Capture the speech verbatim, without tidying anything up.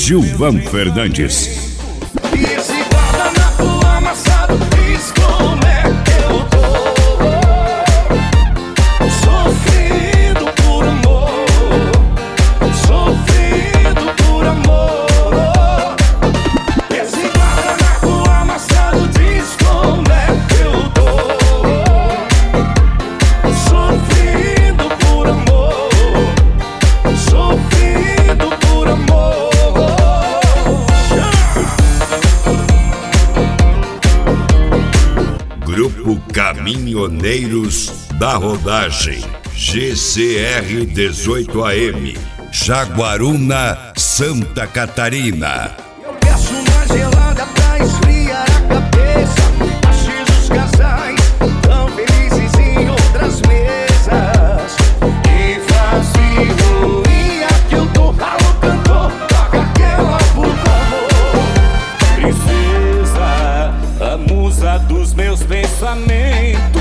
Gilvan Fernandes. Grupo Caminhoneiros da Rodagem, G C R dezoito A M, Jaguaruna, Santa Catarina. Eu peço uma gelada pra esfriar a cabeça. Achis os casais tão felizes em outras mesas. E fazia que eu tô ralo cantor. Toca aquela por favor. Princesa, a musa dos meus pensamentos.